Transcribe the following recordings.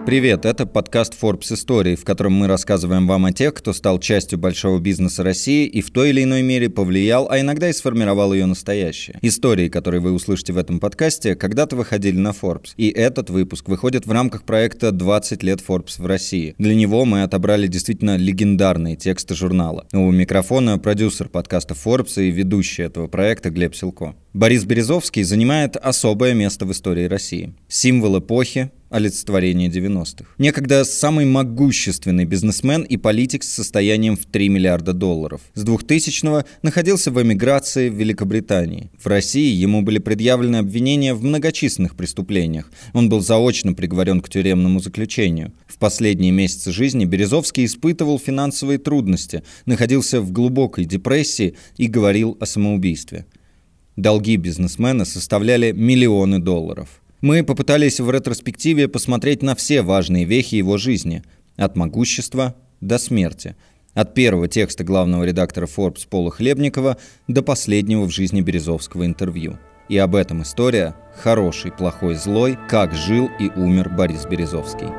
Привет, это подкаст Forbes Истории, в котором мы рассказываем вам о тех, кто стал частью большого бизнеса России и в той или иной мере повлиял, а иногда и сформировал ее настоящее. Истории, которые вы услышите в этом подкасте, когда-то выходили на Forbes. И этот выпуск выходит в рамках проекта «20 лет Forbes в России». Для него мы отобрали действительно легендарные тексты журнала. У микрофона продюсер подкаста Forbes и ведущий этого проекта Глеб Силко. Борис Березовский занимает особое место в истории России. Символ эпохи, олицетворение 90-х. Некогда самый могущественный бизнесмен и политик с состоянием в $3 миллиарда. С 2000-го находился в эмиграции в Великобритании. В России ему были предъявлены обвинения в многочисленных преступлениях. Он был заочно приговорен к тюремному заключению. В последние месяцы жизни Березовский испытывал финансовые трудности, находился в глубокой депрессии и говорил о самоубийстве. Долги бизнесмена составляли миллионы долларов. Мы попытались в ретроспективе посмотреть на все важные вехи его жизни, от могущества до смерти, от первого текста главного редактора Forbes Пола Хлебникова до последнего в жизни Березовского интервью. И об этом история «Хороший, плохой, злой. Как жил и умер Борис Березовский».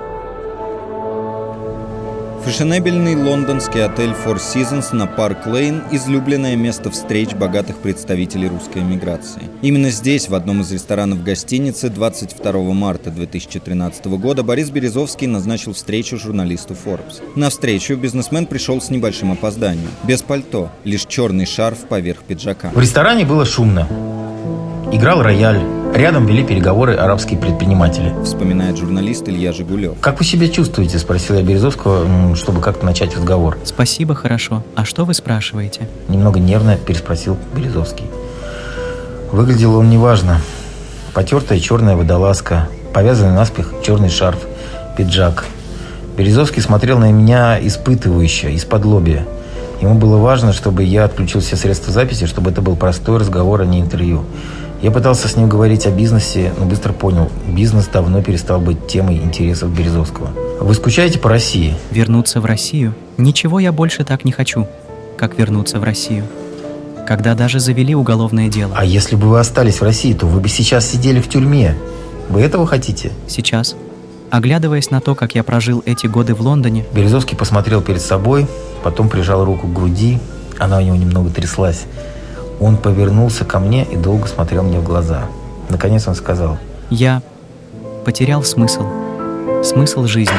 Фешенебельный лондонский отель Four Seasons на Парк-Лейн – излюбленное место встреч богатых представителей русской эмиграции. Именно здесь, в одном из ресторанов гостиницы, 22 марта 2013 года Борис Березовский назначил встречу журналисту Forbes. На встречу бизнесмен пришел с небольшим опозданием. Без пальто, лишь черный шарф поверх пиджака. В ресторане было шумно. Играл рояль. Рядом вели переговоры арабские предприниматели. Вспоминает журналист Илья Жигулев. «Как вы себя чувствуете?» – спросил я Березовского, чтобы как-то начать разговор. «Спасибо, хорошо. А что вы спрашиваете?» Немного нервно переспросил Березовский. Выглядел он неважно. Потертая черная водолазка, повязанный наспех черный шарф, пиджак. Березовский смотрел на меня испытывающе, из-под-лобья. Ему было важно, чтобы я отключил все средства записи, чтобы это был простой разговор, а не интервью. Я пытался с ним говорить о бизнесе, но быстро понял, бизнес давно перестал быть темой интересов Березовского. Вы скучаете по России? Вернуться в Россию? Ничего я больше так не хочу, как вернуться в Россию. Когда даже завели уголовное дело. А если бы вы остались в России, то вы бы сейчас сидели в тюрьме. Вы этого хотите? Сейчас, оглядываясь на то, как я прожил эти годы в Лондоне... Березовский посмотрел перед собой, потом прижал руку к груди. Она у него немного тряслась. Он повернулся ко мне и долго смотрел мне в глаза. Наконец он сказал: «Я потерял смысл жизни».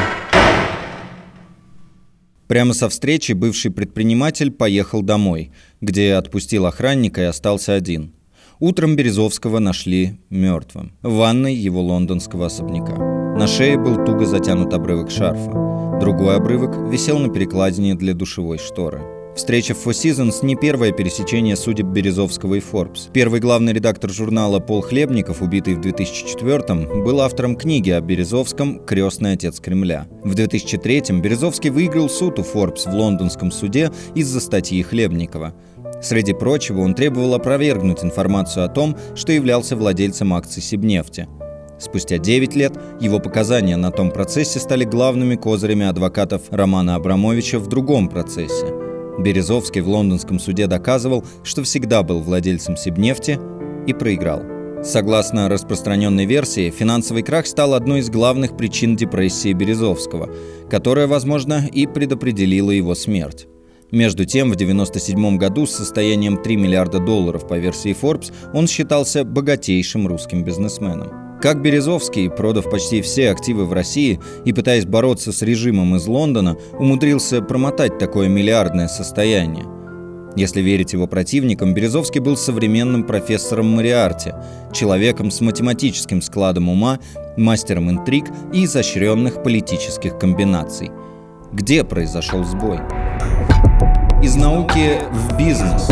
Прямо со встречи бывший предприниматель поехал домой, где отпустил охранника и остался один. Утром Березовского нашли мертвым в ванной его лондонского особняка. На шее был туго затянут обрывок шарфа. Другой обрывок висел на перекладине для душевой шторы. Встреча в Four Seasons не первое пересечение судеб Березовского и Forbes. Первый главный редактор журнала Пол Хлебников, убитый в 2004-м, был автором книги о Березовском «Крестный отец Кремля». В 2003-м Березовский выиграл суд у Forbes в лондонском суде из-за статьи Хлебникова. Среди прочего, он требовал опровергнуть информацию о том, что являлся владельцем акций Сибнефти. Спустя 9 лет его показания на том процессе стали главными козырями адвокатов Романа Абрамовича в другом процессе. Березовский в лондонском суде доказывал, что всегда был владельцем Сибнефти и проиграл. Согласно распространенной версии, финансовый крах стал одной из главных причин депрессии Березовского, которая, возможно, и предопределила его смерть. Между тем, в 1997 году с состоянием $3 миллиарда по версии Forbes он считался богатейшим русским бизнесменом. Как Березовский, продав почти все активы в России и пытаясь бороться с режимом из Лондона, умудрился промотать такое миллиардное состояние? Если верить его противникам, Березовский был современным профессором Мориарти, человеком с математическим складом ума, мастером интриг и изощренных политических комбинаций. Где произошел сбой? Из науки в бизнес.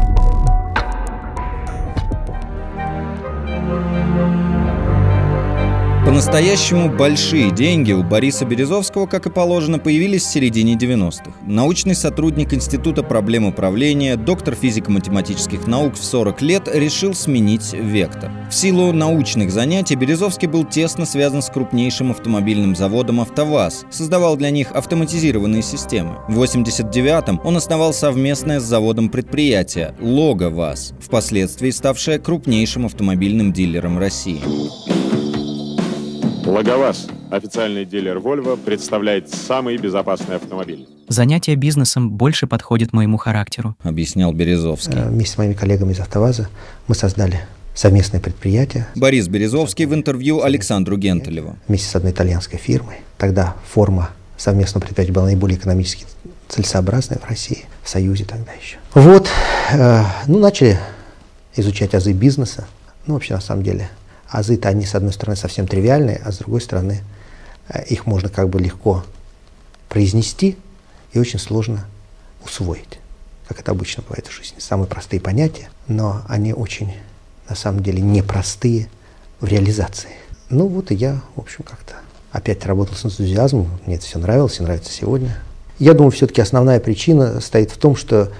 По-настоящему большие деньги у Бориса Березовского, как и положено, появились в середине 90-х. Научный сотрудник Института проблем управления, доктор физико-математических наук в 40 лет решил сменить вектор. В силу научных занятий Березовский был тесно связан с крупнейшим автомобильным заводом «АвтоВАЗ», создавал для них автоматизированные системы. В 1989-м он основал совместное с заводом предприятие «Лого-ВАЗ», впоследствии ставшее крупнейшим автомобильным дилером России. Логоваз Официальный дилер Volvo представляет самый безопасный автомобиль. Занятие бизнесом больше подходит моему характеру, объяснял Березовский. Вместе с моими коллегами из АвтоВАЗа мы создали совместное предприятие. Борис Березовский в интервью Александру Гентелеву. Вместе с одной итальянской фирмой. Тогда форма совместного предприятия была наиболее экономически целесообразная в России, в Союзе тогда еще. Вот, начали изучать азы бизнеса. Вообще, на самом деле, азы-то они, с одной стороны, совсем тривиальные, а с другой стороны, их можно легко произнести и очень сложно усвоить, как это обычно бывает в жизни. Самые простые понятия, но они очень, на самом деле, непростые в реализации. И я, в общем, как-то опять работал с энтузиазмом, мне это все нравилось и нравится сегодня. Я думаю, все-таки основная причина стоит в том, что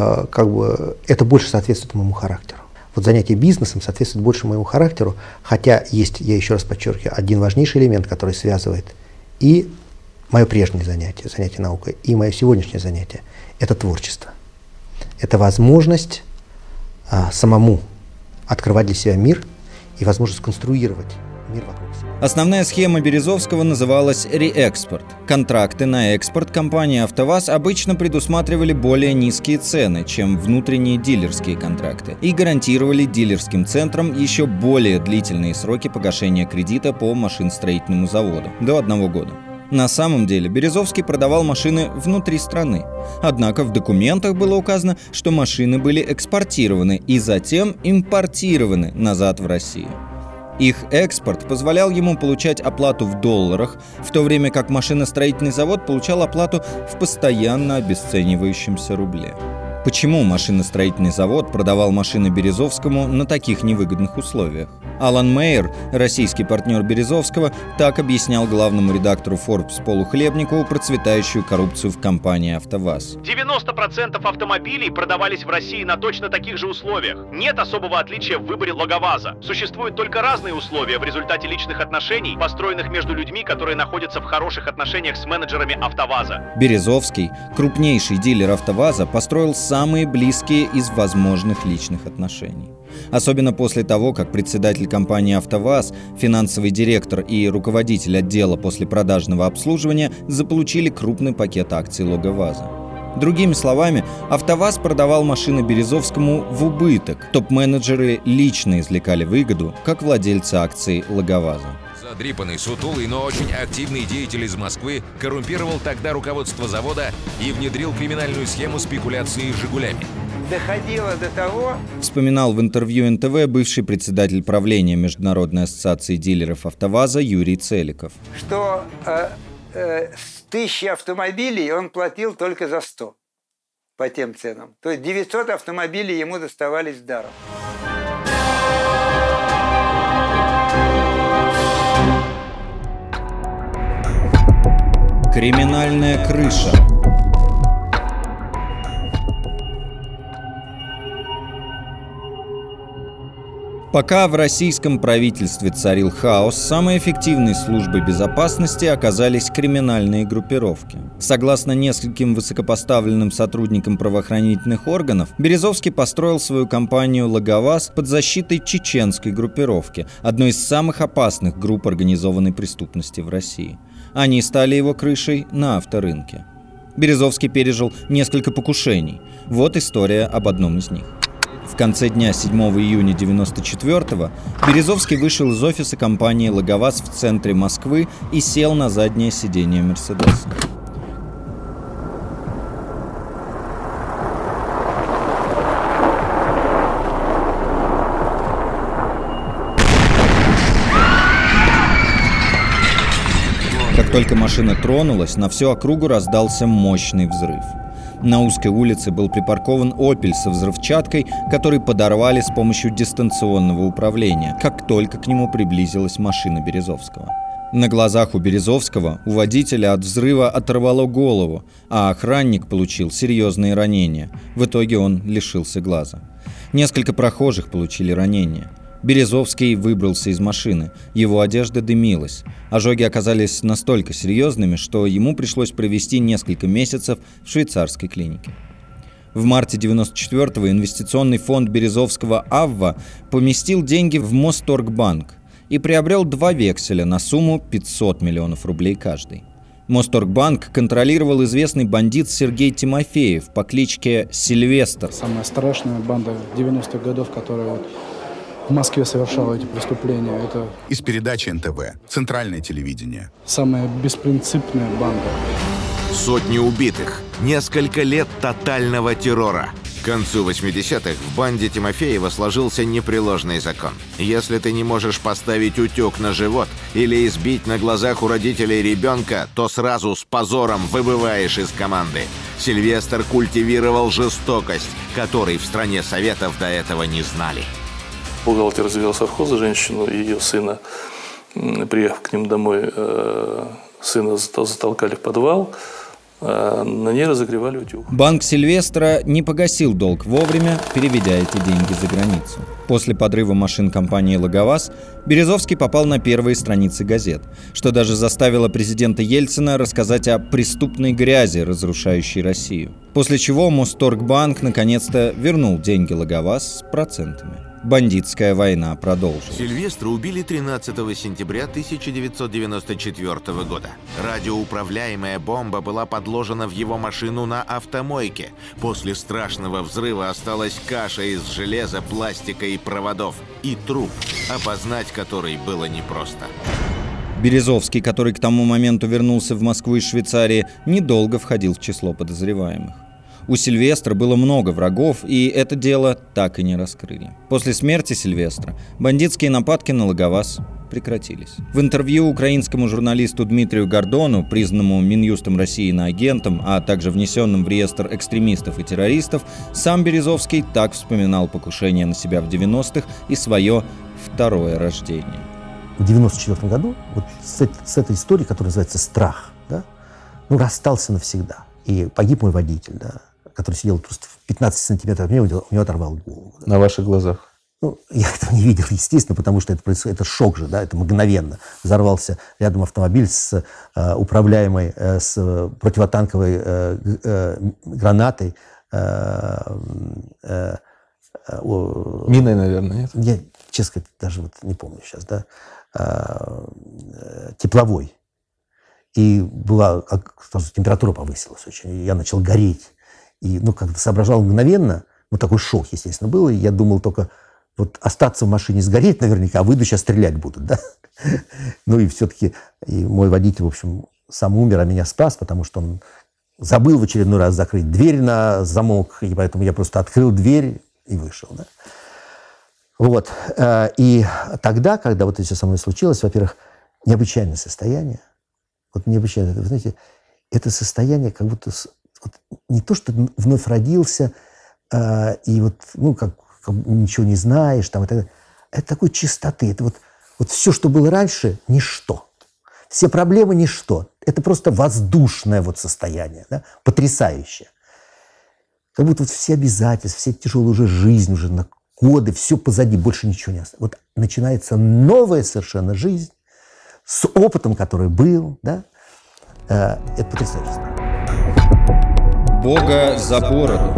это больше соответствует моему характеру. Занятие бизнесом соответствует больше моему характеру, хотя есть, я еще раз подчеркиваю, один важнейший элемент, который связывает и мое прежнее занятие наукой, и мое сегодняшнее занятие – это творчество. Это возможность самому открывать для себя мир и возможность конструировать мир вокруг себя. Основная схема Березовского называлась «реэкспорт». Контракты на экспорт компании «АвтоВАЗ» обычно предусматривали более низкие цены, чем внутренние дилерские контракты, и гарантировали дилерским центрам еще более длительные сроки погашения кредита по машиностроительному заводу – до 1 года. На самом деле Березовский продавал машины внутри страны. Однако в документах было указано, что машины были экспортированы и затем импортированы назад в Россию. Их экспорт позволял ему получать оплату в долларах, в то время как машиностроительный завод получал оплату в постоянно обесценивающемся рубле. Почему машиностроительный завод продавал машины Березовскому на таких невыгодных условиях? Алан Мейер, российский партнер Березовского, так объяснял главному редактору Forbes Полу Хлебникову процветающую коррупцию в компании «АвтоВАЗ». 90% автомобилей продавались в России на точно таких же условиях. Нет особого отличия в выборе логоваза. Существуют только разные условия в результате личных отношений, построенных между людьми, которые находятся в хороших отношениях с менеджерами «АвтоВАЗа». Березовский, крупнейший дилер «АвтоВАЗа», построил самые близкие из возможных личных отношений. Особенно после того, как председатель компании «АвтоВАЗ», финансовый директор и руководитель отдела послепродажного обслуживания заполучили крупный пакет акций «Логоваза». Другими словами, «АвтоВАЗ» продавал машины Березовскому в убыток. Топ-менеджеры лично извлекали выгоду, как владельцы акций «Логоваза». Задрипанный, сутулый, но очень активный деятель из Москвы коррумпировал тогда руководство завода и внедрил криминальную схему спекуляции «Жигулями». Доходило до того, вспоминал в интервью НТВ бывший председатель правления Международной ассоциации дилеров «АвтоВАЗа» Юрий Целиков, что с 1000 автомобилей он платил только за 100 по тем ценам. То есть 900 автомобилей ему доставались даром. Криминальная крыша. Пока в российском правительстве царил хаос, самой эффективной службой безопасности оказались криминальные группировки. Согласно нескольким высокопоставленным сотрудникам правоохранительных органов, Березовский построил свою компанию «Логоваз» под защитой чеченской группировки, одной из самых опасных групп организованной преступности в России. Они стали его крышей на авторынке. Березовский пережил несколько покушений. Вот история об одном из них. В конце дня 7 июня 1994-го Березовский вышел из офиса компании «Логоваз» в центре Москвы и сел на заднее сиденье «Мерседеса». Как только машина тронулась, на всю округу раздался мощный взрыв. На узкой улице был припаркован «Опель» со взрывчаткой, который подорвали с помощью дистанционного управления, как только к нему приблизилась машина Березовского. На глазах у Березовского у водителя от взрыва оторвало голову, а охранник получил серьезные ранения. В итоге он лишился глаза. Несколько прохожих получили ранения. Березовский выбрался из машины, его одежда дымилась. Ожоги оказались настолько серьезными, что ему пришлось провести несколько месяцев в швейцарской клинике. В марте 1994-го инвестиционный фонд Березовского «Авва» поместил деньги в Мосторгбанк. и приобрел 2 векселя на сумму 500 миллионов рублей каждый. Мосторгбанк контролировал известный бандит Сергей Тимофеев по кличке Сильвестр. Самая страшная банда 90-х годов, которая вот в Москве совершала эти преступления. Это из передачи НТВ, центральное телевидение. Самая беспринципная банда. Сотни убитых, несколько лет тотального террора. К концу 80-х в банде Тимофеева сложился непреложный закон. Если ты не можешь поставить утюг на живот или избить на глазах у родителей ребенка, то сразу с позором выбываешь из команды. Сильвестр культивировал жестокость, которой в стране советов до этого не знали. Бухгалтер завел совхоза женщину и ее сына. Приехав к ним домой, сына затолкали в подвал, а на ней разогревали утюг. Банк Сильвестра не погасил долг вовремя, переведя эти деньги за границу. После подрыва машин компании «Логоваз» Березовский попал на первые страницы газет, что даже заставило президента Ельцина рассказать о преступной грязи, разрушающей Россию. После чего Мосторгбанк наконец-то вернул деньги «Логоваз» с процентами. Бандитская война продолжилась. Сильвестра убили 13 сентября 1994 года. Радиоуправляемая бомба была подложена в его машину на автомойке. После страшного взрыва осталась каша из железа, пластика и проводов. И труп, опознать который было непросто. Березовский, который к тому моменту вернулся в Москву из Швейцарии, недолго входил в число подозреваемых. У Сильвестра было много врагов, и это дело так и не раскрыли. После смерти Сильвестра бандитские нападки на «Логоваз» прекратились. В интервью украинскому журналисту Дмитрию Гордону, признанному Минюстом России иноагентом, а также внесенным в реестр экстремистов и террористов, сам Березовский так вспоминал покушение на себя в 90-х и свое второе рождение. В 94 году вот с этой историей, которая называется «Страх», да, расстался навсегда. И погиб мой водитель, да, который сидел просто в 15 сантиметров от меня, у него оторвал голову. Да. На ваших глазах? Я этого не видел, естественно, потому что это шок же, да, это мгновенно. Взорвался рядом автомобиль с управляемой, с противотанковой гранатой. Миной, наверное, нет? Я, честно сказать, даже вот не помню сейчас, да. Тепловой. И была, температура повысилась очень, и я начал гореть. И, как-то соображал мгновенно, такой шок, естественно, был, и я думал только, вот остаться в машине, сгореть наверняка, а выйду, сейчас стрелять будут, да. И все-таки мой водитель, в общем, сам умер, а меня спас, потому что он забыл в очередной раз закрыть дверь на замок, и поэтому я просто открыл дверь и вышел, да. Вот. И тогда, когда вот это все со мной случилось, во-первых, необычайное состояние. Вот необычайно, вы знаете, это состояние как будто не то, что вновь родился, и вот, как ничего не знаешь, там, это такой чистоты. Это вот все, что было раньше, ничто. Все проблемы – ничто. Это просто воздушное состояние, да? Потрясающее. Как будто все обязательства, вся тяжелая уже жизнь, уже на годы, все позади, больше ничего не осталось. Вот начинается новая совершенно жизнь, с опытом, который был, да, это потрясающе. Бога за бороду.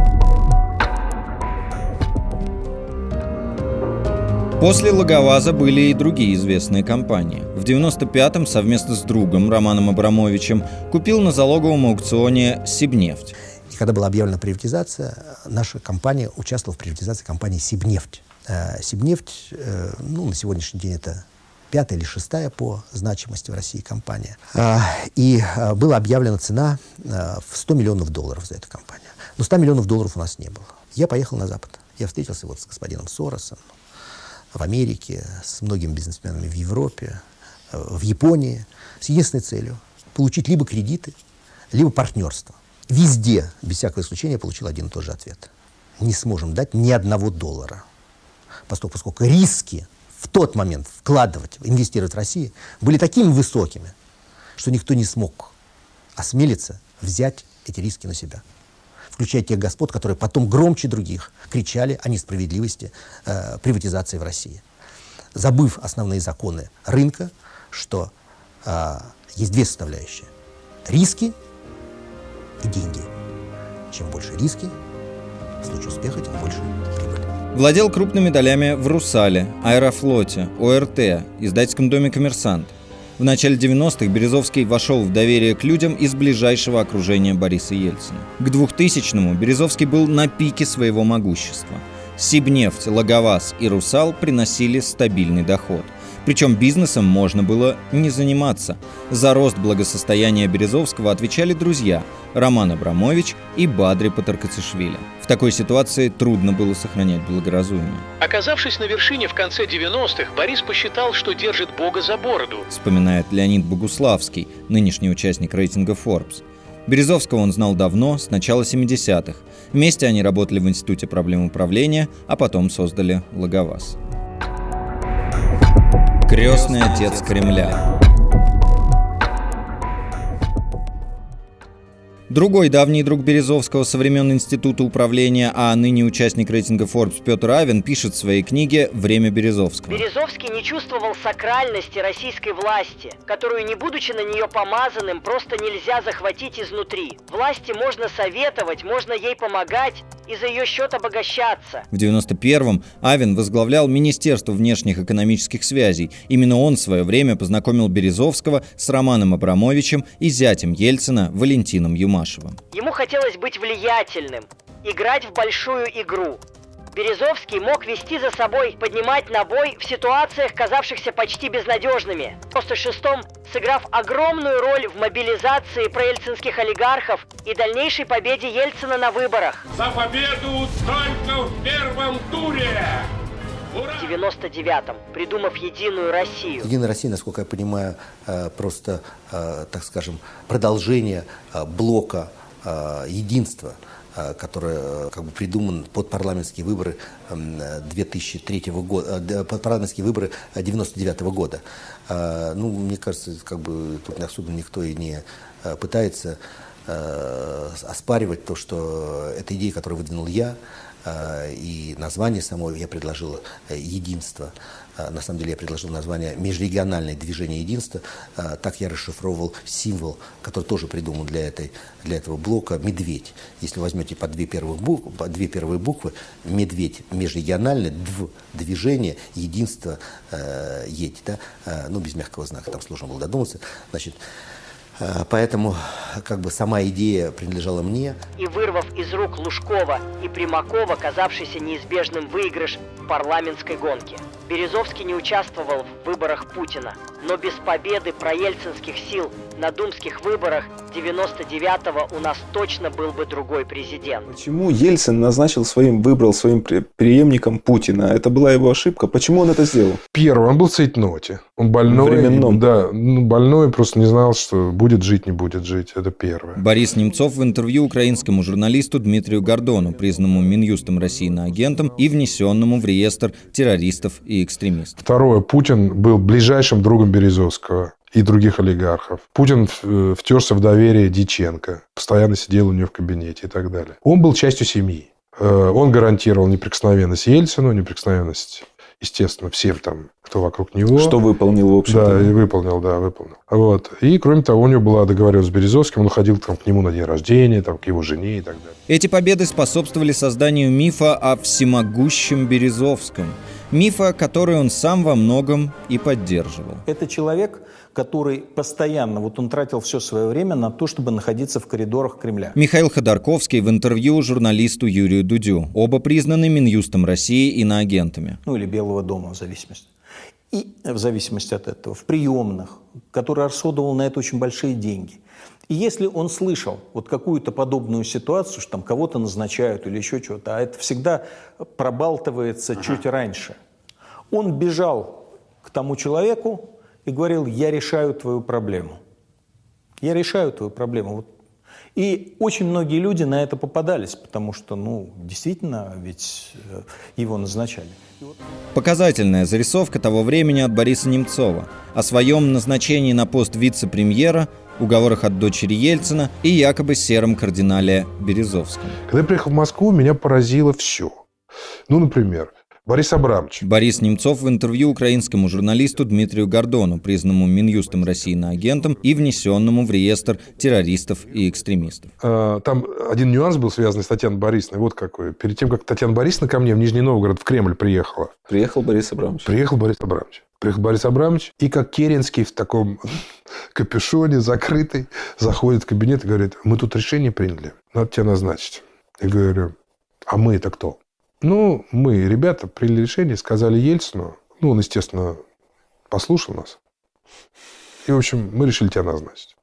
После «Логоваза» были и другие известные компании. В 95-м совместно с другом Романом Абрамовичем купил на залоговом аукционе «Сибнефть». И когда была объявлена приватизация, наша компания участвовала в приватизации компании «Сибнефть». «Сибнефть», на сегодняшний день это 5-я или 6-я по значимости в России компания. И была объявлена цена в $100 миллионов за эту компанию. Но $100 миллионов у нас не было. Я поехал на Запад. Я встретился с господином Соросом в Америке, с многими бизнесменами в Европе, в Японии, с единственной целью – получить либо кредиты, либо партнерство. Везде, без всякого исключения, получил один и тот же ответ. Не сможем дать ни $1, поскольку риски в тот момент вкладывать, инвестировать в Россию были такими высокими, что никто не смог осмелиться взять эти риски на себя. Включая тех господ, которые потом громче других кричали о несправедливости приватизации в России. Забыв основные законы рынка, что есть две составляющие. Риски и деньги. Чем больше риски, в случае успеха, тем больше прибыль. Владел крупными долями в «Русале», «Аэрофлоте», ОРТ, издательском доме «Коммерсант». В начале 90-х Березовский вошел в доверие к людям из ближайшего окружения Бориса Ельцина. К 2000-му Березовский был на пике своего могущества. Сибнефть, Логоваз и «Русал» приносили стабильный доход. Причем бизнесом можно было не заниматься. За рост благосостояния Березовского отвечали друзья Роман Абрамович и Бадри Патаркацишвили. В такой ситуации трудно было сохранять благоразумие. Оказавшись на вершине в конце 90-х, Борис посчитал, что держит Бога за бороду. Вспоминает Леонид Богуславский, нынешний участник рейтинга Forbes. Березовского он знал давно, с начала 70-х. Вместе они работали в Институте проблем управления, а потом создали Логоваз. Крестный отец Кремля. Другой давний друг Березовского со времен Института управления, а ныне участник рейтинга Forbes Петр Авен пишет в своей книге «Время Березовского». Березовский не чувствовал сакральности российской власти, которую, не будучи на нее помазанным, просто нельзя захватить изнутри. Власти можно советовать, можно ей помогать и за ее счет обогащаться. В 91-м Авен возглавлял Министерство внешних экономических связей. Именно он в свое время познакомил Березовского с Романом Абрамовичем и зятем Ельцина Валентином Юмашевым. Ему хотелось быть влиятельным, играть в большую игру. Березовский мог вести за собой, поднимать на бой в ситуациях, казавшихся почти безнадежными. В 96-м сыграв огромную роль в мобилизации проельцинских олигархов и дальнейшей победе Ельцина на выборах. За победу только в первом туре! В 99-м, придумав «Единую Россию». «Единая Россия», насколько я понимаю, просто, так скажем, продолжение блока единства, который как бы придуман под парламентские выборы 2003 года, под парламентские выборы 99 года. Ну, мне кажется, как бы тут особо никто и не пытается оспаривать то, что это идея, которую выдвинул я, и название само я предложил «Единство». На самом деле я предложил название «Межрегиональное движение единства». Так я расшифровывал символ, который тоже придуман для этого блока – медведь. Если возьмете по две первые буквы – медведь, межрегиональное, движение, единство, едь. Да? Ну, без мягкого знака, там сложно было додуматься. Значит, поэтому как бы сама идея принадлежала мне. И вырвав из рук Лужкова и Примакова казавшийся неизбежным выигрыш в парламентской гонке, Березовский не участвовал в выборах Путина. Но без победы проельцинских сил на думских выборах 99-го у нас точно был бы другой президент. Почему Ельцин выбрал своим преемником Путина? Это была его ошибка. Почему он это сделал? Первый, он был в цейтноте. Он больной. Временном. Да, больной, просто не знал, что будет жить, не будет жить. Это первое. Борис Немцов в интервью украинскому журналисту Дмитрию Гордону, признанному Минюстом России иноагентом и внесенному в реестр террористов и экстремистов. Второе, Путин был ближайшим другом Березовского и других олигархов. Путин втерся в доверие Дьяченко, постоянно сидел у нее в кабинете и так далее. Он был частью семьи. Он гарантировал неприкосновенность Ельцину, неприкосновенность, естественно, всем там, кто вокруг него. Что выполнил, в общем-то. Да, и выполнил. Вот. И, кроме того, у него была договоренность с Березовским, он ходил там, к нему на день рождения, там, к его жене и так далее. Эти победы способствовали созданию мифа о всемогущем Березовском. Мифа, который он сам во многом и поддерживал. Это человек, который постоянно, он тратил все свое время на то, чтобы находиться в коридорах Кремля. Михаил Ходорковский в интервью журналисту Юрию Дудю. Оба признаны Минюстом России иноагентами. Или Белого дома, в зависимости. И в зависимости от этого, в приемных, который расходовал на это очень большие деньги. И если он слышал какую-то подобную ситуацию, что там кого-то назначают или еще чего-то, а это всегда пробалтывается чуть раньше, он бежал к тому человеку и говорил: я решаю твою проблему. Я решаю твою проблему. И очень многие люди на это попадались, потому что, действительно, ведь его назначали. Показательная зарисовка того времени от Бориса Немцова. О своем назначении на пост вице-премьера, уговорах от дочери Ельцина и якобы сером кардинале Березовском. Когда я приехал в Москву, меня поразило все. Например, Борис Абрамович. Борис Немцов в интервью украинскому журналисту Дмитрию Гордону, признанному Минюстом России иноагентом и внесенному в реестр террористов и экстремистов. Там один нюанс был связан с Татьяной Борисовной. Вот какой. Перед тем, как Татьяна Борисовна ко мне в Нижний Новгород, в Кремль приехала. Приехал Борис Абрамович. Приехал Борис Абрамович. И как Керенский в таком капюшоне, закрытый, заходит в кабинет и говорит: мы тут решение приняли, надо тебя назначить. Я говорю: а мы это кто? Ну, мы, ребята, приняли решение, сказали Ельцину. Ну, он, естественно, послушал нас. И, в общем, мы решили тебя назначить.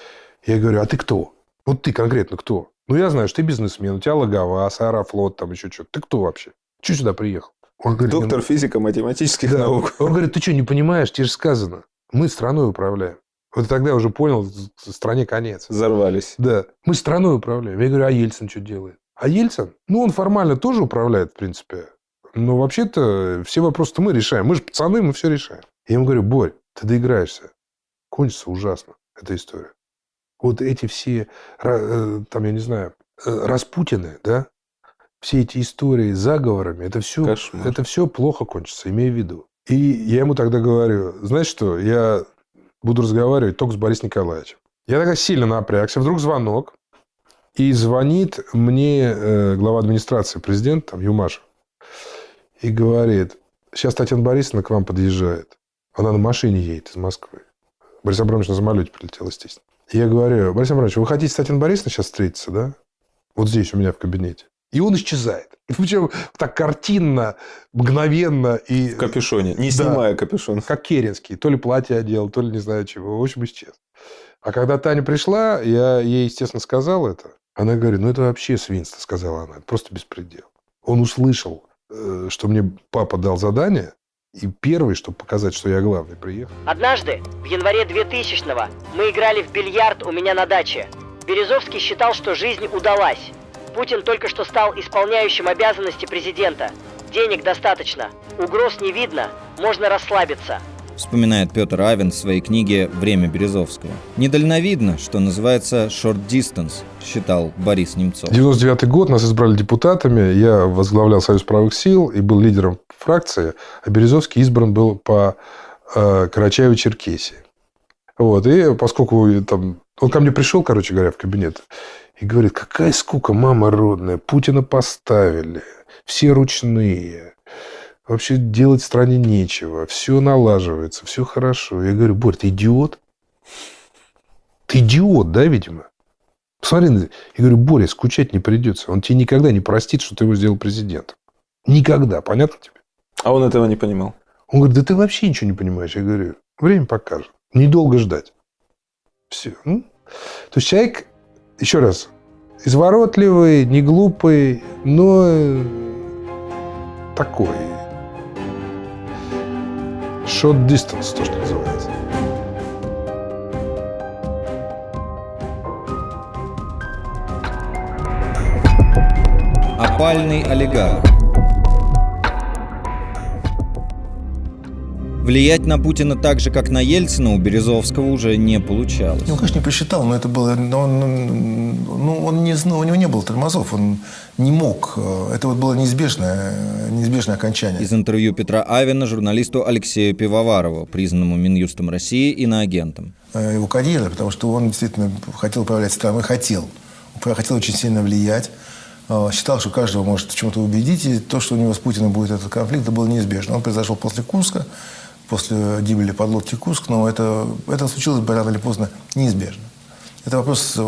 Я говорю: а ты кто? Вот ты конкретно кто? Ну, я знаю, что ты бизнесмен, у тебя Логоваз, Аэрофлот, там еще что-то. Ты кто вообще? Чего сюда приехал? Он говорит: доктор физико-математических наук. Он говорит: ты что, не понимаешь? Тебе же сказано. Мы страной управляем. Вот тогда уже понял, стране конец. Взорвались. Да. Мы страной управляем. Я говорю: а Ельцин что делает? А Ельцин? Ну, он формально тоже управляет, в принципе. Но вообще-то все вопросы-то мы решаем. Мы же пацаны, мы все решаем. Я ему говорю: Борь, ты доиграешься. Кончится ужасно эта история. Вот эти все, там, я не знаю, Распутины, да? Все эти истории с заговорами, это все плохо кончится, имею в виду. И я ему тогда говорю: знаешь что, я буду разговаривать только с Борисом Николаевичем. Я тогда сильно напрягся. Вдруг звонок. И звонит мне глава администрации президента, там, Юмашев, и говорит: сейчас Татьяна Борисовна к вам подъезжает. Она на машине едет из Москвы. Борис Абрамович на самолете прилетел, естественно. И я говорю: Борис Абрамович, вы хотите с Татьяной Борисовной сейчас встретиться, да? Вот здесь у меня в кабинете. И он исчезает. Причем так картинно, мгновенно. И... В капюшоне, не снимая капюшон. Как Керенский. То ли платье одел, то ли не знаю чего. В общем, исчез. А когда Таня пришла, я ей, естественно, сказал это. Она говорит: ну, это вообще свинство, сказала она. Это просто беспредел. Он услышал, что мне папа дал задание. И первый, чтобы показать, что я главный, приехал. Однажды, в январе 2000-го, мы играли в бильярд у меня на даче. Березовский считал, что жизнь удалась. Путин только что стал исполняющим обязанности президента. Денег достаточно, угроз не видно, можно расслабиться. Вспоминает Петр Авен в своей книге «Время Березовского». Недальновидно, что называется short distance, считал Борис Немцов. 99-й год, нас избрали депутатами, я возглавлял Союз правых сил и был лидером фракции, а Березовский избран был по Карачаево-Черкесии. Вот, и поскольку там, он ко мне пришел, короче говоря, в кабинет и говорит: какая скука, мама родная, Путина поставили, все ручные. Вообще делать в стране нечего. Все налаживается, все хорошо. Я говорю: Борь, ты идиот? Ты идиот, да, видимо? Посмотри. Я говорю: Боря, скучать не придется. Он тебе никогда не простит, что ты его сделал президентом. Никогда. Понятно тебе? А он этого не понимал. Он говорит: да ты вообще ничего не понимаешь. Я говорю: время покажет. Недолго ждать. Все. То есть человек, еще раз, изворотливый, не глупый, но такой. Short distance, то, что называется. Опальный олигарх. Влиять на Путина так же, как на Ельцина, у Березовского уже не получалось. Ну, конечно, не посчитал, но это было... он не знал, у него не было тормозов, он не мог. Это вот было неизбежное окончание. Из интервью Петра Авена журналисту Алексею Пивоварову, признанному Минюстом России иноагентом. Его карьера, потому что он действительно хотел управлять страной, хотел очень сильно влиять. Считал, что каждого может в чем-то убедить. И то, что у него с Путиным будет этот конфликт, это было неизбежно. Он произошел после Курска, после гибели подлодки Курск, но это случилось бы рано или поздно неизбежно. Это вопрос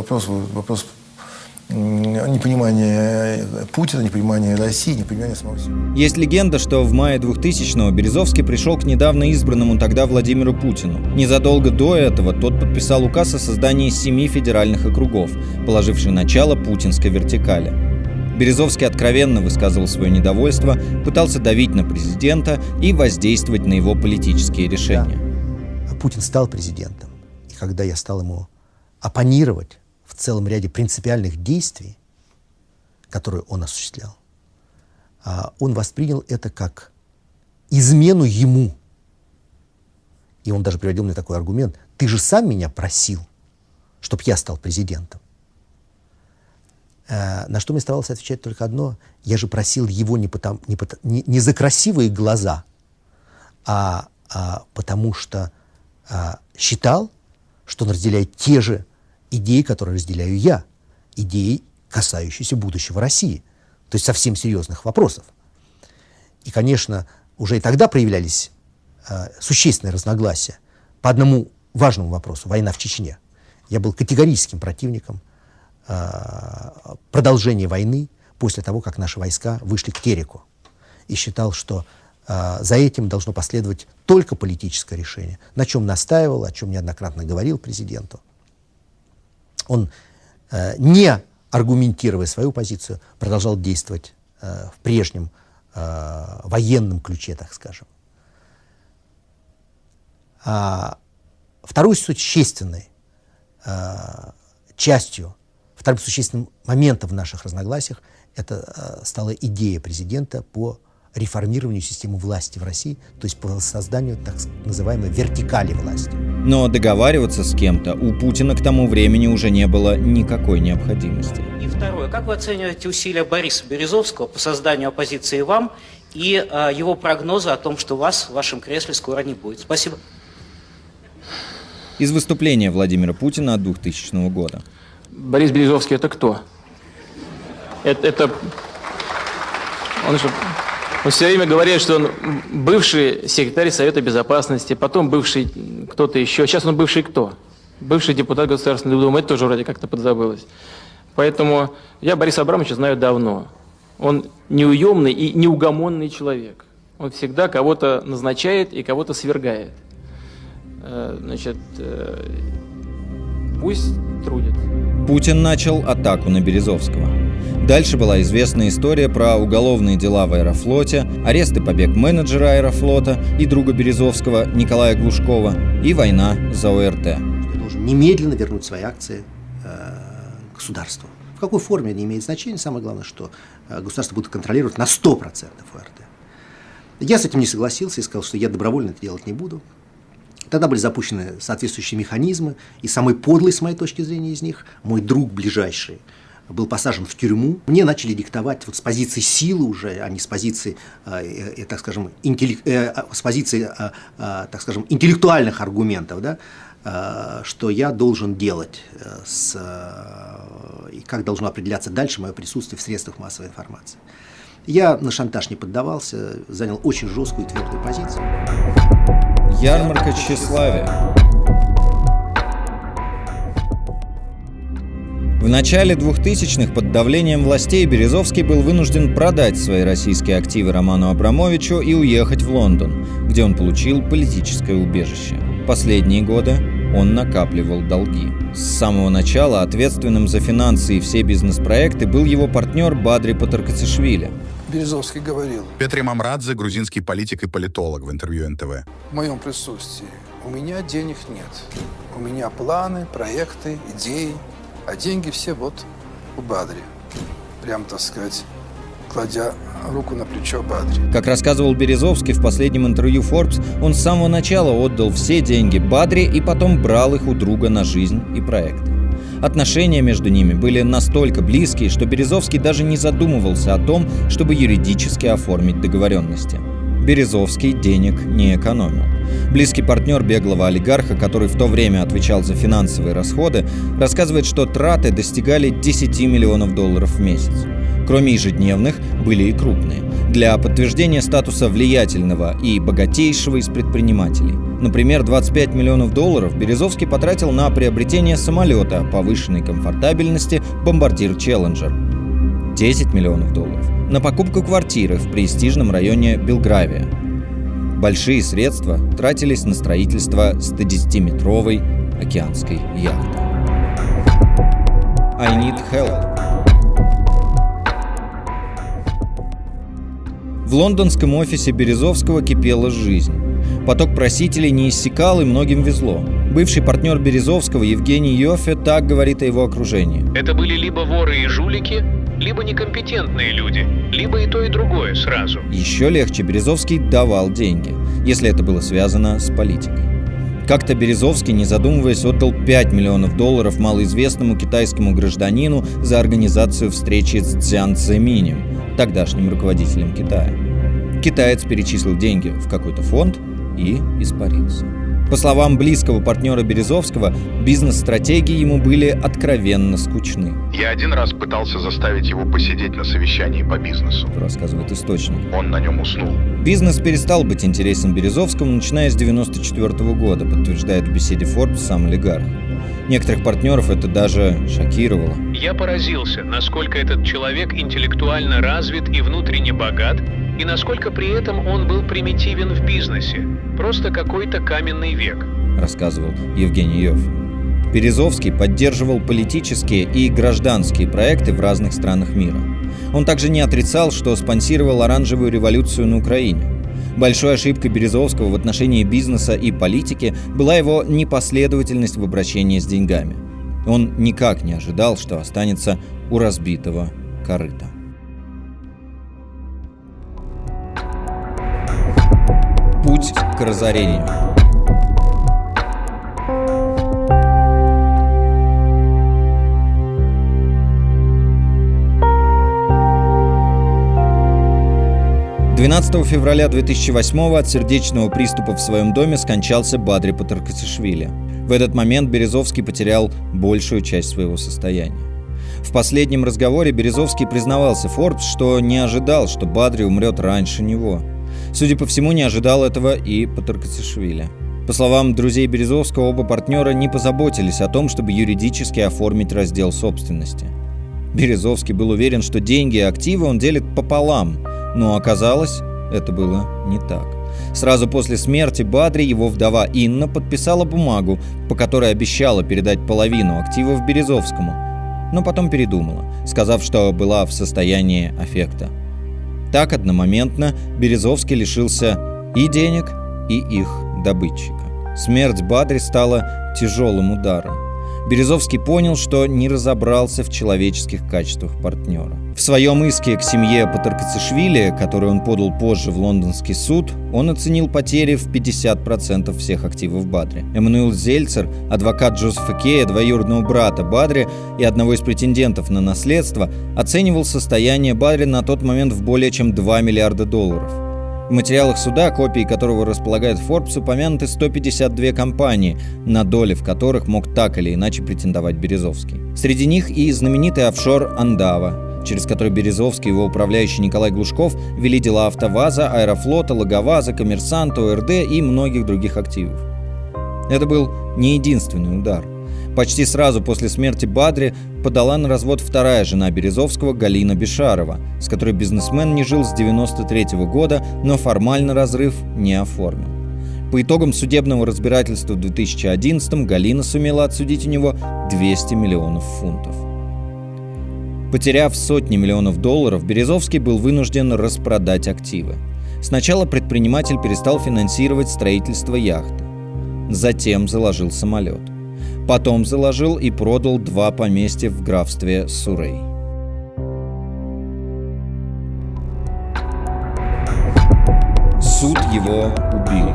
непонимания Путина, непонимания России, непонимания самого себя. Есть легенда, что в мае 2000-го Березовский пришел к недавно избранному тогда Владимиру Путину. Незадолго до этого тот подписал указ о создании 7 федеральных округов, положивший начало путинской вертикали. Березовский откровенно высказывал свое недовольство, пытался давить на президента и воздействовать на его политические решения. Да. Путин стал президентом, и когда я стал ему оппонировать в целом ряде принципиальных действий, которые он осуществлял, он воспринял это как измену ему. И он даже приводил мне такой аргумент: ты же сам меня просил, чтобы я стал президентом. На что мне оставалось отвечать только одно. Я же просил его не за красивые глаза, а потому что считал, что он разделяет те же идеи, которые разделяю я. Идеи, касающиеся будущего России. То есть совсем серьезных вопросов. И, конечно, уже и тогда проявлялись существенные разногласия по одному важному вопросу – война в Чечне. Я был категорическим противником продолжения войны после того, как наши войска вышли к Тереку. И считал, что за этим должно последовать только политическое решение, на чем настаивал, о чем неоднократно говорил президенту. Он, не аргументируя свою позицию, продолжал действовать в прежнем военном ключе, так скажем. Второй существенной частью, вторым существенным моментом в наших разногласиях это стала идея президента по реформированию системы власти в России, то есть по созданию так называемой вертикали власти. Но договариваться с кем-то у Путина к тому времени уже не было никакой необходимости. И второе. Как вы оцениваете усилия Бориса Березовского по созданию оппозиции вам и его прогнозы о том, что вас в вашем кресле скоро не будет? Спасибо. Из выступления Владимира Путина от 2000 года. Борис Березовский – это кто? Это... Он все время говорит, что он бывший секретарь Совета Безопасности, потом бывший кто-то еще. Сейчас он бывший кто? Бывший депутат Государственной Думы. Это тоже вроде как-то подзабылось. Поэтому я Бориса Абрамовича знаю давно. Он неуемный и неугомонный человек. Он всегда кого-то назначает и кого-то свергает. Значит, пусть трудит. Путин начал атаку на Березовского. Дальше была известная история про уголовные дела в Аэрофлоте, арест и побег менеджера Аэрофлота и друга Березовского Николая Глушкова и война за ОРТ. Я должен немедленно вернуть свои акции государству. В какой форме не имеет значения. Самое главное, что государство будет контролировать на 100% ОРТ. Я с этим не согласился и сказал, что я добровольно это делать не буду. Тогда были запущены соответствующие механизмы, и самый подлый, с моей точки зрения, из них, мой друг ближайший, был посажен в тюрьму. Мне начали диктовать вот с позиции силы уже, а не с позиции, так скажем, интеллектуальных аргументов, да, что я должен делать и как должно определяться дальше мое присутствие в средствах массовой информации. Я на шантаж не поддавался, занял очень жесткую и твердую позицию. Ярмарка тщеславия. В начале 2000-х под давлением властей Березовский был вынужден продать свои российские активы Роману Абрамовичу и уехать в Лондон, где он получил политическое убежище. Последние годы он накапливал долги. С самого начала ответственным за финансы и все бизнес-проекты был его партнер Бадри Патаркасишвили. Березовский говорил. Петр Мамрадзе, грузинский политик и политолог, в интервью НТВ. В моем присутствии. У меня денег нет. У меня планы, проекты, идеи. А деньги все вот у Бадри. Прям, так сказать, кладя руку на плечо Бадри. Как рассказывал Березовский в последнем интервью Forbes, он с самого начала отдал все деньги Бадри и потом брал их у друга на жизнь и проекты. Отношения между ними были настолько близкие, что Березовский даже не задумывался о том, чтобы юридически оформить договоренности. Березовский денег не экономил. Близкий партнер беглого олигарха, который в то время отвечал за финансовые расходы, рассказывает, что траты достигали 10 миллионов долларов в месяц. Кроме ежедневных, были и крупные. Для подтверждения статуса влиятельного и богатейшего из предпринимателей. Например, 25 миллионов долларов Березовский потратил на приобретение самолета повышенной комфортабельности «Бомбардир Челленджер». 10 миллионов долларов на покупку квартиры в престижном районе Белгравия. Большие средства тратились на строительство 110-метровой океанской яхты. I need help. В лондонском офисе Березовского кипела жизнь. Поток просителей не иссякал, и многим везло. Бывший партнер Березовского Евгений Йоффе так говорит о его окружении. Это были либо воры и жулики, либо некомпетентные люди, либо и то, и другое сразу. Еще легче Березовский давал деньги, если это было связано с политикой. Как-то Березовский, не задумываясь, отдал $5 миллионов малоизвестному китайскому гражданину за организацию встречи с Цзян Цзэминем, тогдашним руководителем Китая. Китаец перечислил деньги в какой-то фонд и испарился. По словам близкого партнера Березовского, бизнес-стратегии ему были откровенно скучны. Я один раз пытался заставить его посидеть на совещании по бизнесу, рассказывает источник. Он на нем уснул. Бизнес перестал быть интересен Березовскому, начиная с 1994 года, подтверждает в беседе Forbes сам олигарх. Некоторых партнеров это даже шокировало. Я поразился, насколько этот человек интеллектуально развит и внутренне богат, и насколько при этом он был примитивен в бизнесе. Просто какой-то каменный век, рассказывал Евгений Йоффе. Березовский поддерживал политические и гражданские проекты в разных странах мира. Он также не отрицал, что спонсировал оранжевую революцию на Украине. Большой ошибкой Березовского в отношении бизнеса и политики была его непоследовательность в обращении с деньгами. Он никак не ожидал, что останется у разбитого корыта. Путь к разорению. «12 февраля 2008-го от сердечного приступа в своем доме скончался Бадри Патаркасишвили. В этот момент Березовский потерял большую часть своего состояния. В последнем разговоре Березовский признавался Forbes, что не ожидал, что Бадри умрет раньше него. Судя по всему, не ожидал этого и Патаркасишвили. По словам друзей Березовского, оба партнера не позаботились о том, чтобы юридически оформить раздел собственности. Березовский был уверен, что деньги и активы он делит пополам, но оказалось, это было не так. Сразу после смерти Бадри его вдова Инна подписала бумагу, по которой обещала передать половину активов Березовскому, но потом передумала, сказав, что была в состоянии аффекта. Так одномоментно Березовский лишился и денег, и их добытчика. Смерть Бадри стала тяжелым ударом. Березовский понял, что не разобрался в человеческих качествах партнера. В своем иске к семье Патаркасишвили, который он подал позже в лондонский суд, он оценил потери в 50% всех активов Бадри. Эммануил Зельцер, адвокат Джозефа Кея, двоюродного брата Бадри и одного из претендентов на наследство, оценивал состояние Бадри на тот момент в более чем $2 миллиарда. В материалах суда, копии которого располагает Forbes, упомянуты 152 компании, на доли в которых мог так или иначе претендовать Березовский. Среди них и знаменитый офшор «Андава», через который Березовский и его управляющий Николай Глушков вели дела АвтоВАЗа, Аэрофлота, Логоваза, Коммерсанта, ОРД и многих других активов. Это был не единственный удар. Почти сразу после смерти Бадри подала на развод вторая жена Березовского, Галина Бешарова, с которой бизнесмен не жил с 1993 года, но формально разрыв не оформил. По итогам судебного разбирательства в 2011-м Галина сумела отсудить у него $200 миллионов. Потеряв сотни миллионов долларов, Березовский был вынужден распродать активы. Сначала предприниматель перестал финансировать строительство яхты. Затем заложил самолет. Потом заложил и продал 2 поместья в графстве Суррей. Суд его убил.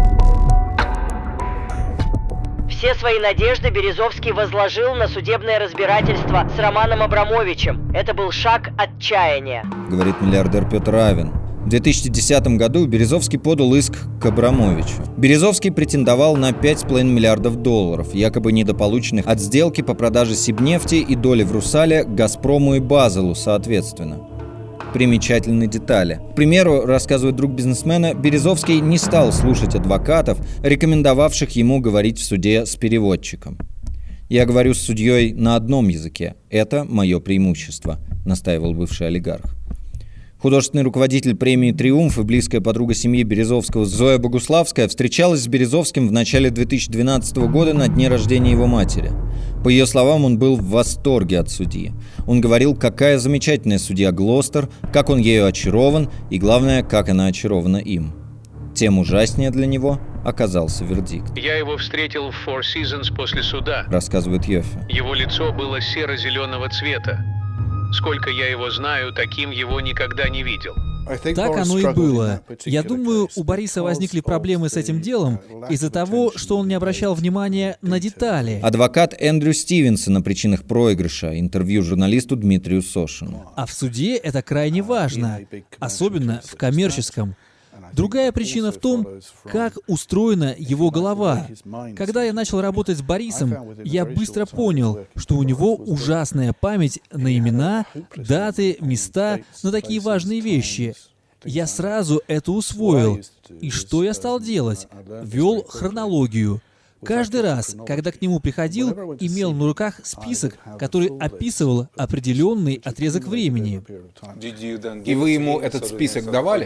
Все свои надежды Березовский возложил на судебное разбирательство с Романом Абрамовичем. Это был шаг отчаяния, говорит миллиардер Петр Авен. В 2010 году Березовский подал иск к Абрамовичу. Березовский претендовал на $5,5 миллиардов, якобы недополученных от сделки по продаже Сибнефти и доли в Русале Газпрому и Базелу, соответственно. Примечательные детали. К примеру, рассказывает друг бизнесмена, Березовский не стал слушать адвокатов, рекомендовавших ему говорить в суде с переводчиком. «Я говорю с судьей на одном языке. Это мое преимущество», — настаивал бывший олигарх. Художественный руководитель премии «Триумф» и близкая подруга семьи Березовского Зоя Богуславская встречалась с Березовским в начале 2012 года на дне рождения его матери. По ее словам, он был в восторге от судьи. Он говорил, какая замечательная судья Глостер, как он ею очарован и, главное, как она очарована им. Тем ужаснее для него оказался вердикт. Я его встретил в Four Seasons после суда, рассказывает Йоффе. Его лицо было серо-зеленого цвета. Сколько я его знаю, таким его никогда не видел. Так оно и было. Я думаю, у Бориса возникли проблемы с этим делом из-за того, что он не обращал внимания на детали. Адвокат Эндрю Стивенсон о причинах проигрыша. Интервью журналисту Дмитрию Сошину. А в суде это крайне важно, особенно в коммерческом. Другая причина в том, как устроена его голова. Когда я начал работать с Борисом, я быстро понял, что у него ужасная память на имена, даты, места, на такие важные вещи. Я сразу это усвоил. И что я стал делать? Вел хронологию. Каждый раз, когда к нему приходил, имел на руках список, который описывал определенный отрезок времени. И вы ему этот список давали?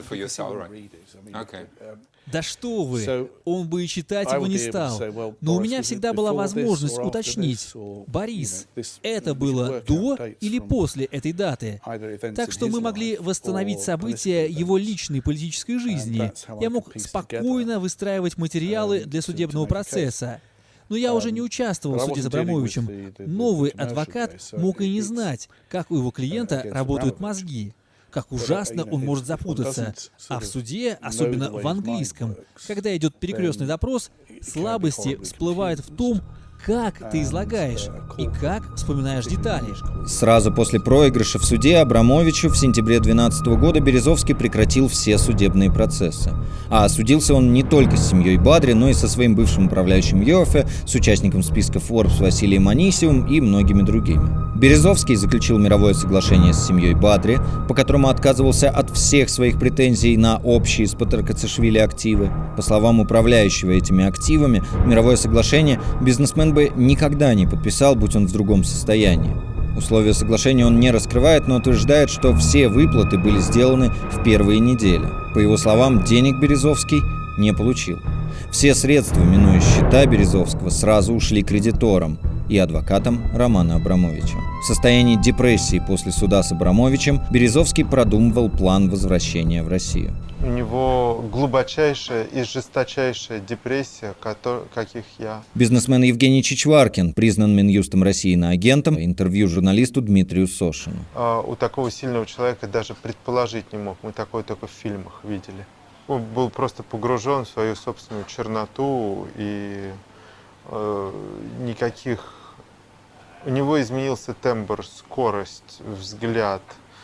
Да что вы, он бы и читать его не стал. Но у меня всегда была возможность уточнить: Борис, это было до или после этой даты? Так что мы могли восстановить события его личной политической жизни. Я мог спокойно выстраивать материалы для судебного процесса. Но я уже не участвовал в суде с Абрамовичем. Новый адвокат мог и не знать, как у его клиента работают мозги. Как ужасно он может запутаться. А в суде, особенно в английском, когда идет перекрестный допрос, слабости всплывают в том, как ты излагаешь и как вспоминаешь детали. Сразу после проигрыша в суде Абрамовичу в сентябре 2012 года Березовский прекратил все судебные процессы. А судился он не только с семьей Бадри, но и со своим бывшим управляющим ЙОФ, с участником списка Forbes Василием Анисьевым и многими другими. Березовский заключил мировое соглашение с семьей Бадри, по которому отказывался от всех своих претензий на общие с Патаркацишвили активы. По словам управляющего этими активами, мировое соглашение бизнесмен бы никогда не подписал, будь он в другом состоянии. Условия соглашения он не раскрывает, но утверждает, что все выплаты были сделаны в первые недели. По его словам, денег Березовский не получил. Все средства, минуя счета Березовского, сразу ушли кредиторам и адвокатам Романа Абрамовича. В состоянии депрессии после суда с Абрамовичем Березовский продумывал план возвращения в Россию. У него глубочайшая и жесточайшая депрессия, каких я... Бизнесмен Евгений Чичваркин признан Минюстом России иноагентом. Интервью журналисту Дмитрию Сошину. У такого сильного человека даже предположить не мог. Мы такое только в фильмах видели. Он был просто погружен в свою собственную черноту и никаких... У него изменился тембр, скорость, взгляд,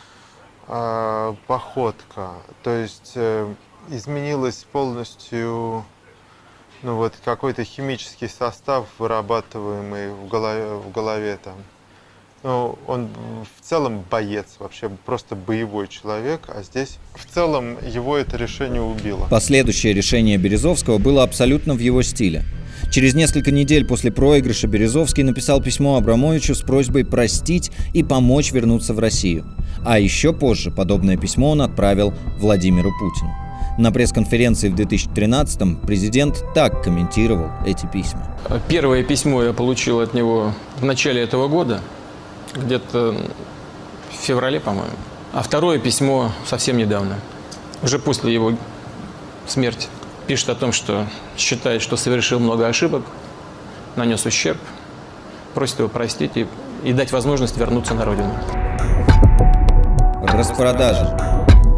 походка. То есть изменилось полностью какой-то химический состав, вырабатываемый в голове там. Он в целом боец, вообще просто боевой человек, а здесь в целом его это решение убило. Последующее решение Березовского было абсолютно в его стиле. Через несколько недель после проигрыша Березовский написал письмо Абрамовичу с просьбой простить и помочь вернуться в Россию. А еще позже подобное письмо он отправил Владимиру Путину. На пресс-конференции в 2013-м президент так комментировал эти письма. Первое письмо я получил от него в начале этого года, где-то в феврале, по-моему. А второе письмо совсем недавно, уже после его смерти. Пишет о том, что считает, что совершил много ошибок, нанес ущерб, просит его простить и дать возможность вернуться на родину. Распродажа.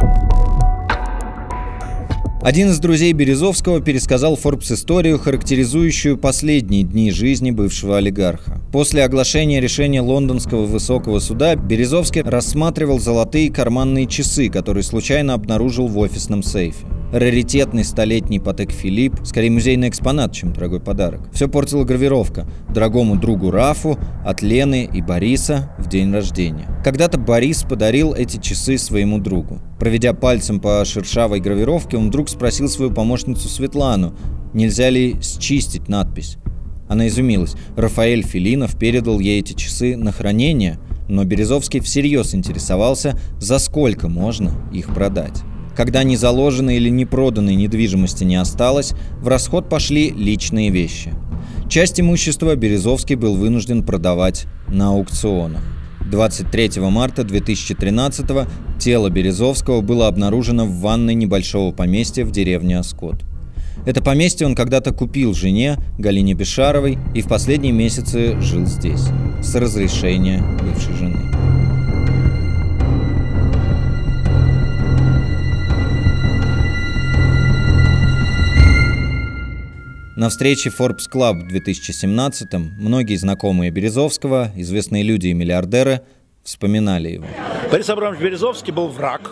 Один из друзей Березовского пересказал Forbes историю, характеризующую последние дни жизни бывшего олигарха. После оглашения решения лондонского высокого суда Березовский рассматривал золотые карманные часы, которые случайно обнаружил в офисном сейфе. Раритетный столетний Патек Филипп, скорее музейный экспонат, чем дорогой подарок. Все портила гравировка дорогому другу Рафу от Лены и Бориса в день рождения. Когда-то Борис подарил эти часы своему другу. Проведя пальцем по шершавой гравировке, он вдруг спросил свою помощницу Светлану, нельзя ли счистить надпись. Она изумилась. Рафаэль Филинов передал ей эти часы на хранение, но Березовский всерьез интересовался, за сколько можно их продать. Когда ни заложенной или не проданной недвижимости не осталось, в расход пошли личные вещи. Часть имущества Березовский был вынужден продавать на аукционах. 23 марта 2013-го тело Березовского было обнаружено в ванной небольшого поместья в деревне Оскот. Это поместье он когда-то купил жене Галине Бешаровой и в последние месяцы жил здесь, с разрешения бывшей жены. На встрече Forbes Club в 2017-м многие знакомые Березовского, известные люди и миллиардеры вспоминали его. Борис Абрамович Березовский был враг.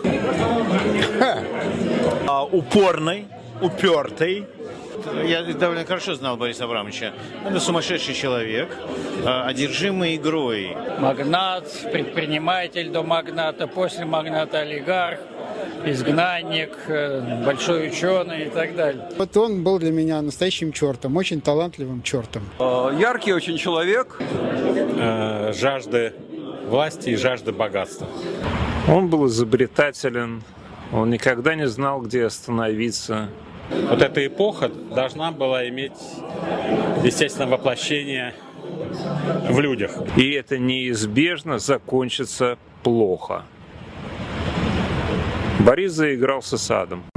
Упорный, упертый. Я довольно хорошо знал Бориса Абрамовича. Он сумасшедший человек, одержимый игрой. Магнат, предприниматель до магната, после магната олигарх, изгнанник, большой ученый и так далее. Вот он был для меня настоящим чертом, очень талантливым чертом. Яркий очень человек. Жажда власти и жажда богатства. Он был изобретателен, он никогда не знал, где остановиться. Вот эта эпоха должна была иметь, естественно, воплощение в людях. И это неизбежно закончится плохо. Борис заигрался с адом.